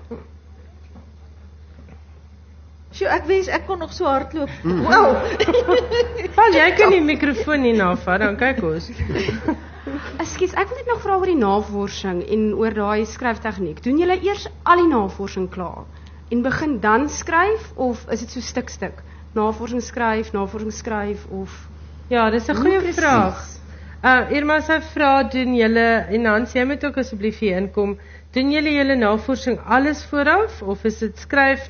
Sjoe, ek wens ek kon nog so hardloop. Wow. Val jy kan die mikrofoon nie navat, dan kyk ons. Ekskuus, ek wil net nog vra oor die navorsing en oor daai skryftegniek. Doen julle eers al die navorsing klaar en begin dan skryf, of is dit so stuk? Navorsing skryf of Ja, dis 'n goeie vraag. Irma se vra, doen julle, en Hans, jy moet ook asseblief hier inkom, doen julle navorsing alles vooraf, of is dit skryf,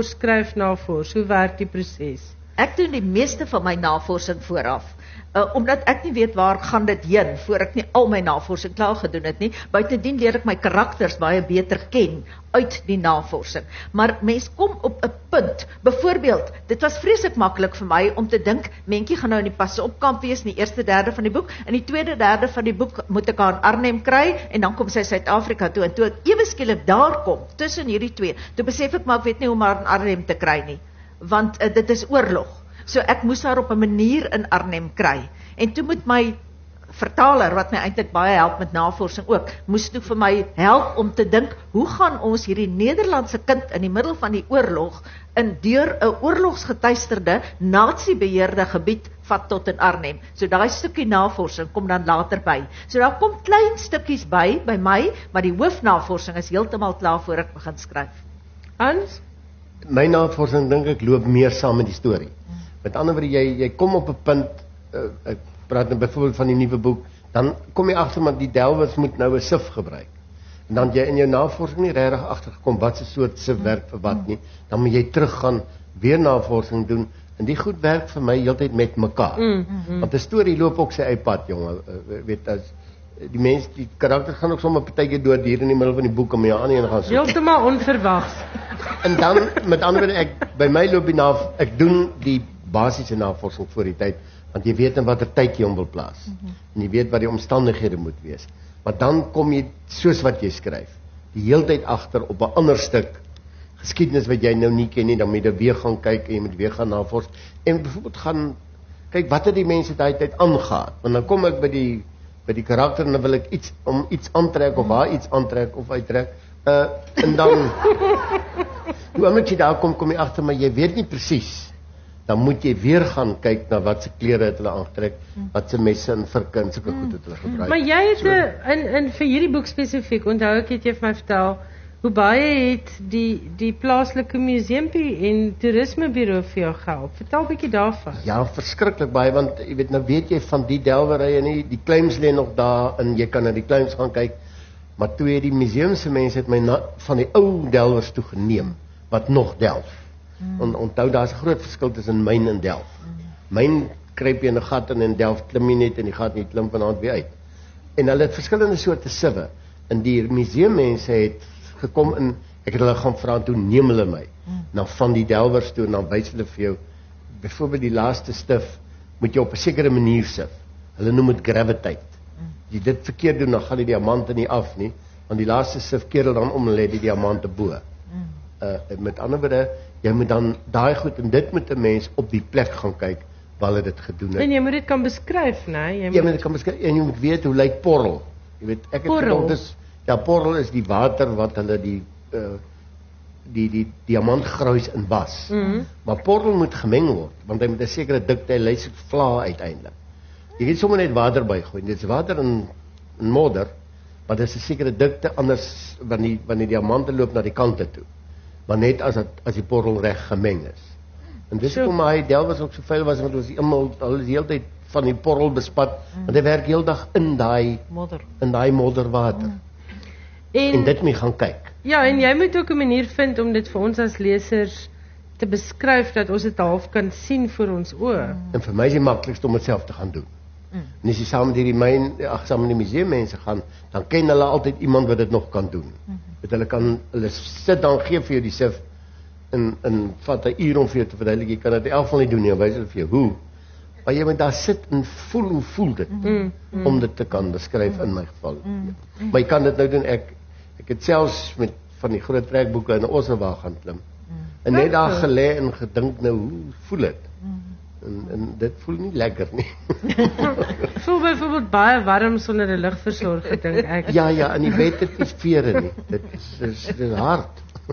navors, hoe werk die proses? Ek doen die meeste van my navorsing vooraf. Omdat ek nie weet waar gaan dit heen, voor ek nie al my navorsing klaar gedoen het nie. Buitendien leer ek my karakters baie beter ken uit die navorsing. Maar mens kom op 'n punt, byvoorbeeld, dit was vreeslik maklik vir my om te dink, Mentjie gaan nou in die passe op kamp wees in die eerste derde van die boek, in die tweede derde van die boek moet ek haar in Arnhem kry, en dan kom sy Suid-Afrika toe, en toe ek ewe skielik daar kom, tussen hierdie twee, toe besef ek, maar ek weet nie hoe om haar in Arnhem te kry nie, want dit is oorlog. So ek moes haar op 'n manier in Arnhem kry. En toe moet my vertaler, wat my eintlik baie help met navorsing ook, moes toe vir my help om te dink, hoe gaan ons hierdie Nederlandse kind in die middel van die oorlog deur 'n oorlogsgetuisterde, nazi-beheerde gebied vat tot in Arnhem. So daai stukkie navorsing kom dan later by. So daar kom klein stukkies by my, maar die hoofnavorsing is heeltemal klaar voor ek begin skryf. Hans? My navorsing dink ek loop meer saam met die storie. Met ander woorde, jy kom op 'n punt, ek praat nou byvoorbeeld van die nuwe boek, dan kom jy agter maar die delwers moet nou 'n sif gebruik. En dan jy in jou navorsing nie regtig agtergekom wat se soort sif werk vir wat nie, dan moet jy teruggaan, weer navorsing doen, en die goed werk vir my heeltyd met mekaar. Want 'n storie loop ook sy eie pad, jonge, weet as die mense, die karakter gaan ook sommer partykeer dood hier in die middel van die boek om jou aan en gaan soek. Heeltemal onverwags. En dan, met ander woorde, by my loop die ek doen die basiese navorsing voor die tyd, want jy weet in watter tyd jy hom wil plaas. En jy weet wat die omstandighede moet wees. Maar dan kom jy soos wat jy skryf, die hele tyd agter op 'n ander stuk geskiedenis wat jy nou nie ken nie, dan moet jy weer gaan kyk en jy moet weer gaan navors en byvoorbeeld gaan kyk wat het die mense daai tyd aangegaan. Want dan kom ek by die karakter en dan wil ek iets aantrek of haar iets aantrek of uittrek. En dan die oomblik jy daar kom jy agter maar jy weet nie presies. Dan moet jy weer gaan kyk na wat se klere het hulle aangetrek, wat se messe en virke en sulke goed het hulle gebruik. Maar jy het in vir hierdie boek spesifiek, onthou ek het jy vir my vertel hoe baie het die plaaslike museumpie en toerismeburo vir jou gehelp. Vertel 'n bietjie daarvan. Ja, verskriklik baie, want jy weet nou weet jy van die delwerye nie, die claims lê nog daar en jy kan na die claims gaan kyk. Maar toe het die museumse mense het my van die ou delwers toe geneem wat nog delf. Onthou daar's 'n groot verskil tussen myn en delf. Myn kruip jy in 'n gat in en delf klim jy net in die gat en jy klim vanaand weer uit. En hulle het verskillende soorte siwe. En die museummense het gekom en ek het hulle gaan vra toe neem hulle my na van die delwers toe en dan wys hulle vir jou byvoorbeeld die laaste stif moet jy op 'n sekere manier sif. Hulle noem dit gravitate. As jy dit verkeerd doen dan gaan die diamante nie af nie, want die laaste sif keer hulle dan om en lê die diamante bo. Met ander woorde, jy moet dan daai goed en dit moet 'n mens op die plek gaan kyk waar hulle dit gedoen het. En jy moet dit kan beskryf, né? Jy moet dit kan beskryf en jy moet weet hoe lyk porrel. Jy weet ek het gedink dis ja, porrel is die water wat hulle die diamantgruis in was. Maar porrel moet gemeng word, want hy moet 'n sekere dikte, hy lyk soos vla uiteindelik. Jy kan sommer net water bygooi. Dit is water in modder, maar dit is 'n sekere dikte anders wanneer die diamante loop na die kante toe. Maar net as die porrel reg gemeng is. En dis hoekom hy delwers ook so veel was want ons hulle is die hele tyd van die porrel bespat, want hy werk heeldag in daai modderwater. En dit moet gaan kyk. Ja, en jy moet ook 'n manier vind om dit vir ons as lesers te beskryf dat ons dit half kan sien voor ons oë. En vir my is dit maklikste om dit self te gaan doen. En as jy saam met saam met die museummense gaan, dan ken hulle altyd iemand wat dit nog kan doen. Hulle sit dan gee vir jou die sif en vat 'n uur om vir jou te verduidelik. Jy kan dit in elk geval nie doen nie, wys hulle vir jou hoe. Maar jy moet daar sit en voel hoe voel dit om dit te kan beskryf in my geval. Maar jy kan dit nou doen ek het selfs met van die groot trekboeke in 'n Osserwa gaan klim. En net daar gelê en gedink nou hoe voel dit? En dit voel nie lekker nie. Voel byvoorbeeld baie warm sonder 'n ligversorger dink ek. Ja, en die bed het nie vere nie. Dit is hard.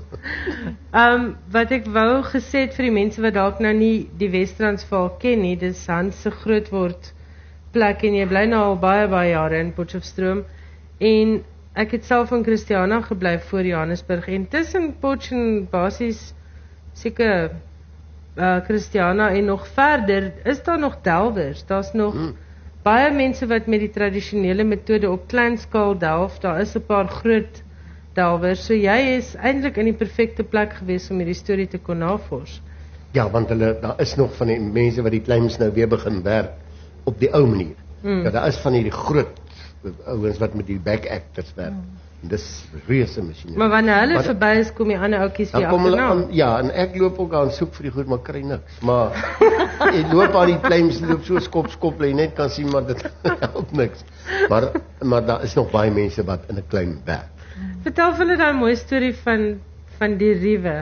Wat ek wou gesê het vir die mense wat dalk nou nie die Wes-Transvaal ken nie, dis Hans se grootword plek en jy bly nou al baie jare in Potchefstroom en ek het self in Christiana gebly voor Johannesburg en tussen Potch en basies seker Christiana en nog verder is daar nog delwers. Daar's nog baie mense wat met die tradisionele metode op klein skaal delf. Daar is 'n paar groot delwers. So jy is eintlik in die perfekte plek gewees om hierdie storie te kon navors. Ja, want daar is nog van die mense wat die claims nou weer begin werk op die ou manier. Ja, daar is van hierdie groot ouens wat met die back actors werk. En dis reuse masjiene. Maar wanneer hulle verby is, kom die ander oudjies weer agterna. Ja, en ek loop ook aan soek vir die goed, maar kry niks. Maar jy loop aan die claims loop so skop, jy net kan sien maar dit help niks. Maar daar is nog baie mense wat in 'n klein werk. Vertel vir hulle daai mooi storie van die riewe.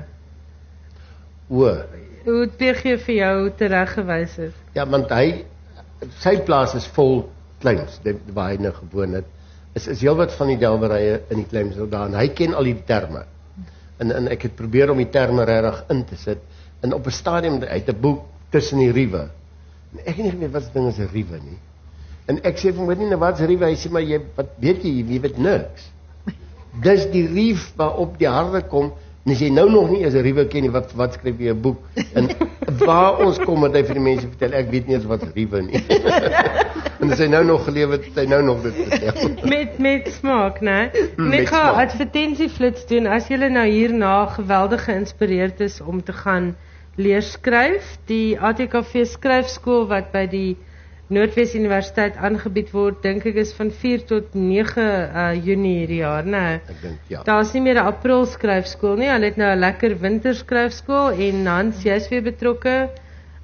Hoe PG vir jou tereggewys het. Ja, want sy plaas is vol claims, waar hy nou gewoon het. Is heel wat van die delwerye in die claims daar en hy ken al die terme. En ek het probeer om die terme regtig in te sit. En op 'n stadium uit 'n boek tussen die riewe. En ek het nie geweet wat se ding is 'n riewe nie. En ek sê vir hom, weet nie nou wat's riewe, hy sê maar wat weet jy weet niks. Dis die rief waarop die harde kom. En as jy nou nog nie eens 'n riewe ken nie, wat skryf jy 'n boek? En waar ons kom het hy vir die mense vertel, ek weet nie eens wat riewe nie. En as hy nou nog gelewe het, hy nou nog dit vertel. Met smaak, né? Ek gaan advertensieflits doen as jy nou hierna geweldig geïnspireerd is om te gaan leer skryf. Die ATKV skryfskool wat by die Noordwes Universiteit aangebied word, dink ek is van 4 tot 9 Junie hierdie jaar, né? Ek dink ja. Daar's nie meer 'n April skryfskool nie. Hulle het nou 'n lekker winter skryfskool en Hans, jy's weer betrokke.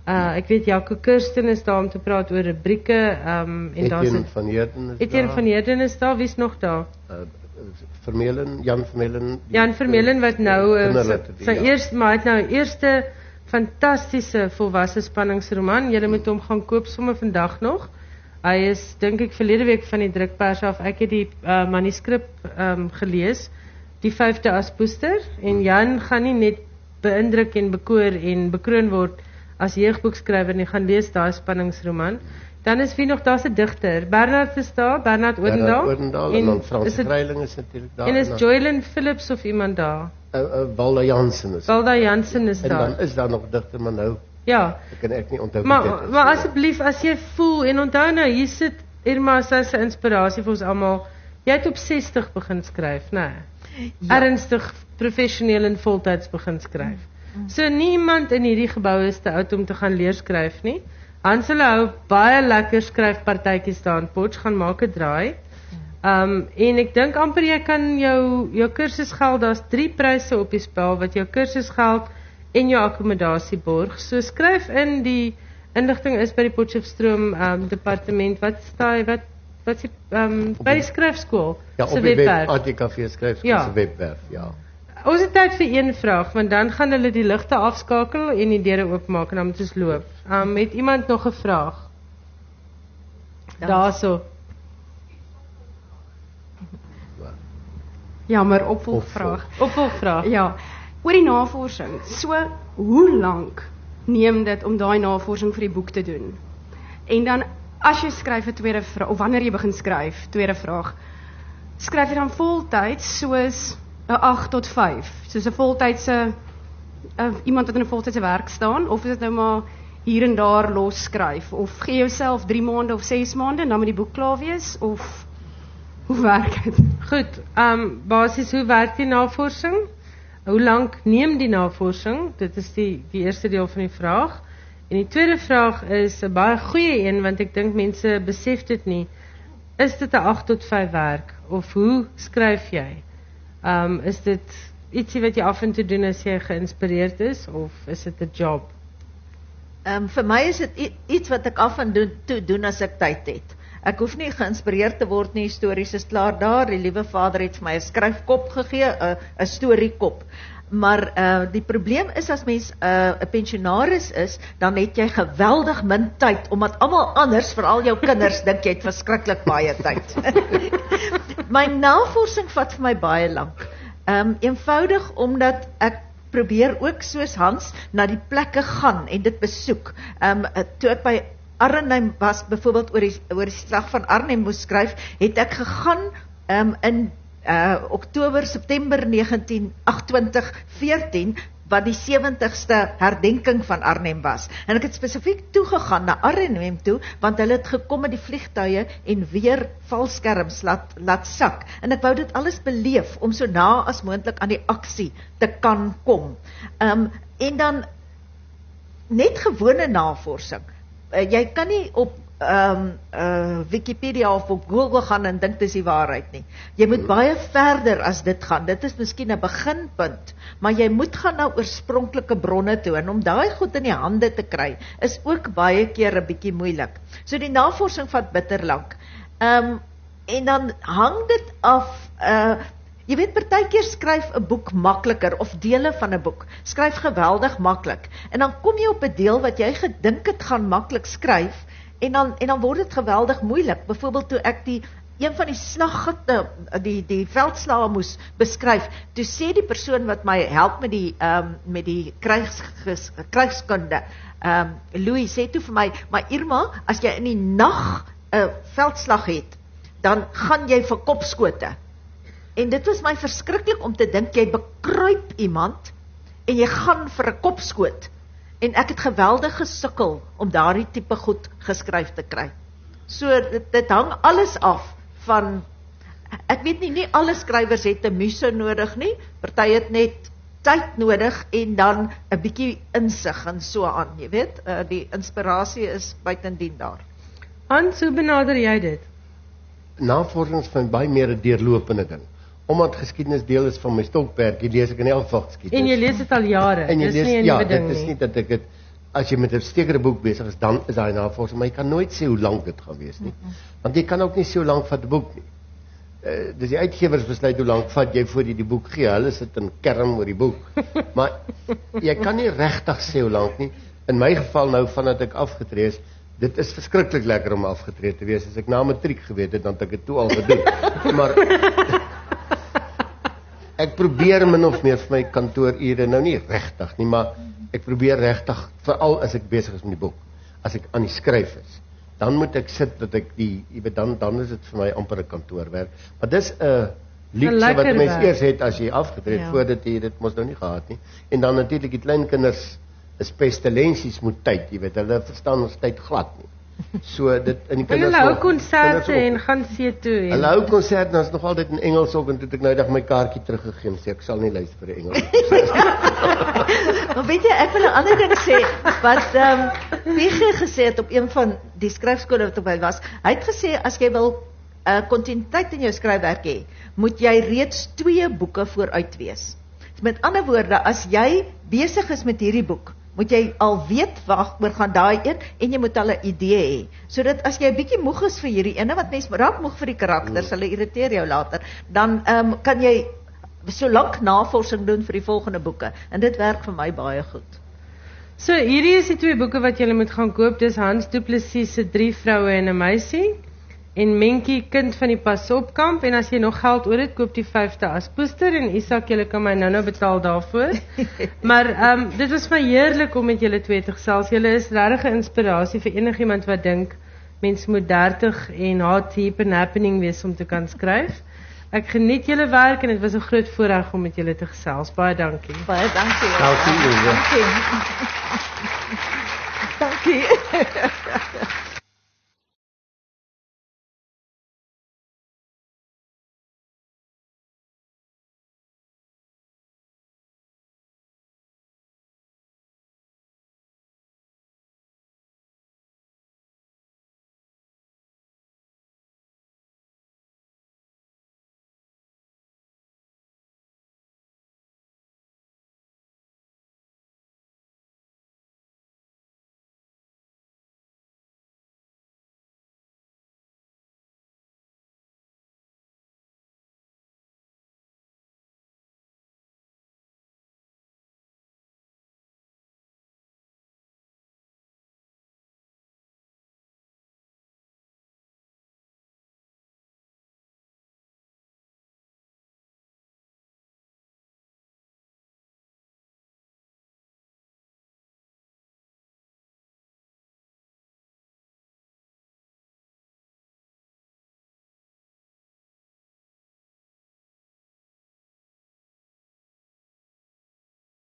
Ek weet Jaco Kirsten is daar om te praat oor rubrieke, en daar's Etienne van Heerden is Etienne daar. van Heerden is daar, wie's nog daar? Jan Vermeulen. Jan Vermeulen wat nou kinderliteratuur, sy ja. eerste, maar hy het nou eerste fantastiese volwasse spanningsroman. Julle moet hom gaan koop sommer vandag nog. Hy is dink ek verlede week van die drukpers af. Ek het die manuskrip gelees, die 5de Aspoester, en Jan gaan nie net beïndruk en bekoor en bekroon word as jeugboekskrywer nie, gaan lees daai spanningsroman. Dan is wie nog, daar's 'n digter, Bernard is daar, Bernard Odendaal, en dan Frans Greiling is natuurlik daar. En is Joylyn Phillips of iemand daar? Walda Jansen is. Walda Jansen is En daar. dan is daar nog digter, maar nou Ja. kan ek nie onthou wie dit is. Maar asseblief, as jy voel, en onthou nou, hier sit Irma as 'n inspirasie vir ons almal. Jy het op 60 begin skryf, né? Ja. Ernstig, professioneel en voltyds begin skryf. So niemand in hierdie gebou is te oud om te gaan leer skryf nie. Hans hulle hou baie lekker skryfpartytjies daar in Potch, gaan maak 'n draai. En ek dink amper jy kan jou kursusgeld, daar's 3 pryse op die spel wat jou kursusgeld en jou akkommodasie borg. So skryf in, die inligting is by die Potchefstroom departement. Wat is die by die skryfskool Ja, se op die webwerf. ATKV skryfskool Ja. se webwerf, ja. Ons het tyd vir een vraag, want dan gaan hulle die ligte afskakel en die deure oopmaak en dan moet ons loop. Het iemand nog 'n vraag? Daarso. Ja, maar opvolgvraag. Opvolgvraag. Ja, oor die navorsing. So, hoe lank neem dit om daai navorsing vir die boek te doen? En dan as jy skryf 'n tweede vraag, of wanneer jy begin skryf, tweede vraag, skryf jy dan voltyds soos 'n 8 tot 5, soos 'n voltydse iemand wat in 'n voltydse werk staan, of is dit nou maar hier en daar los skryf, of gee jouself 3 maande of 6 maande en dan moet die boek klaar wees, of hoe werk dit? Goed, basies hoe werk die navorsing? Hoe lank neem die navorsing? Dit is die eerste deel van die vraag. En die tweede vraag is 'n baie goeie een, want ek dink mense besef dit nie. Is dit 'n 8 tot 5 werk? Of hoe skryf jy? Is dit ietsie wat jy af en toe doen as jy geïnspireerd is, of is dit 'n job? Vir my is dit iets wat ek af en toe doen as ek tyd het. Ek hoef nie geïnspireerd te word nie, stories is klaar daar. Die liewe Vader het vir my 'n skryfkop gegee, 'n storiekop. Maar die probleem is as mens 'n pensionaris is, dan het jy geweldig min tyd, omdat almal anders, veral jou kinders, dink jy het verskriklik baie tyd. My navorsing vat vir my baie lank. Eenvoudig omdat ek probeer ook soos Hans na die plekke gaan en dit besoek. Toe ek by Arnhem was, byvoorbeeld oor die slag van Arnhem moes skryf, het ek gegaan in Oktober, September 2014, wat die 70ste herdenking van Arnhem was. En ek het spesifiek toegegaan na Arnhem toe, want hulle het gekom met die vliegtuie en weer valskerms laat sak. En ek wou dit alles beleef, om so na as moontlik aan die aksie te kan kom. En dan net gewone navorsing. Jy kan nie op Wikipedia of op Google gaan en dink dis die waarheid nie. Jy moet baie verder as dit gaan. Dit is miskien 'n beginpunt, maar jy moet gaan na oorspronklike bronne toe, en om daai goed in die hande te kry is ook baie keer 'n bietjie moeilik. So die navorsing vat bitter lank. En dan hang dit af, jy weet, partykeer skryf 'n boek makliker, of dele van 'n boek skryf geweldig maklik, en dan kom jy op 'n deel wat jy gedink het gaan maklik skryf, en dan word dit geweldig moeilik. Byvoorbeeld toe ek een van die slaggitte, die veldslae moes beskryf, toe sê die persoon wat my help met die krygskunde, Louis, sê toe vir my, maar Irma, as jy in die nag 'n veldslag het, dan gaan jy vir kopskote. En dit was my verskriklik om te dink, jy bekruip iemand en jy gaan vir 'n kopskoot. En ek het geweldig gesukkel om daardie tipe goed geskryf te kry. So dit hang alles af van, ek weet nie alle skrywers het 'n muse nodig nie. Party het net tyd nodig en dan 'n bietjie insig en so aan, jy weet. Die inspirasie is buitendien daar. Hans, hoe benader jy dit? Navorsing is vir my baie meer 'n deurlopende ding. Omdat geskiedenis deel is van my stokperdjie, lees ek in elk geval geskiedenis. En jy lees dit al jare. En jy Dis lees, nie 'n ja, nuwe ding dit is nie. nie dat ek het as jy met 'n sekere boek besig is, dan is daai navorsing, maar jy kan nooit sê hoe lank dit gaan wees nie. Want jy kan ook nie sê hoe lank vat 'n boek nie. Dis die uitgewers besluit hoe lank vat jy voor jy die boek gee. Hulle sit in kerm oor die boek. Maar jy kan nie regtig sê hoe lank nie. In my geval nou vandat ek afgetree is, dit is verskriklik lekker om afgetree te wees. As ek na matriek geweet het, dan het ek dit toe al gedoen. Maar ek probeer min of meer vir my kantoorure nou nie regtig nie, maar ek probeer regtig, veral as ek besig is met die boek, as ek aan die skryf is, dan moet ek sit dat ek dan is dit vir my amper 'n kantoorwerk. Maar dis 'n luukse wat mense eers het as jy afgetree het, voordat jy dit mos nou nie gehad nie. En dan natuurlik die kleinkinders is pestilensies moet tyd, jy weet, hulle verstaan ons tyd glad nie. So dit in die kinders. Hulle hou konserte en gaan see toe. Hulle hou konserte, dan is nog altyd in Engels ook, en toe het ek nou dag my kaartjie teruggegee en sê ek sal nie luister vir 'n Engels. Maar weet jy, ek wil 'n ander ding sê wat Piegie gesê het op een van die skryfskole wat by was. Hy het gesê as jy wil kontinuïteit in jou skryfwerk hê, moet jy reeds 2 boeke vooruit wees. Met ander woorde, as jy besig is met hierdie boek, moet jy al weet waaroor gaan daai een en jy moet al 'n idee hê. Sodat as jy 'n bietjie moeg is vir hierdie ene, want mense raak moeg vir die karakters, hulle irriteer jou later, dan kan jy so lank navorsing doen vir die volgende boeke. En dit werk vir my baie goed. So hierdie is die 2 boeke wat jy moet gaan koop. Dis Hans Du Plessis se 3 vroue en 'n meisie en Mentjie kind van die Pasopkamp, en as jy nog geld oor het, koop die 5de as poester, en Isak, julle kan my nou betaal daarvoor. Maar dit was my heerlik om met julle 2 te gesels. Julle is regtig 'n inspirasie vir enigiemand wat dink mens moet 30 en hard heap and happening wees om te kan skryf. Ek geniet julle werk en dit was 'n groot voorreg om met julle te gesels. Baie dankie. Baie dankie. Dankie. Dankie. Dankie.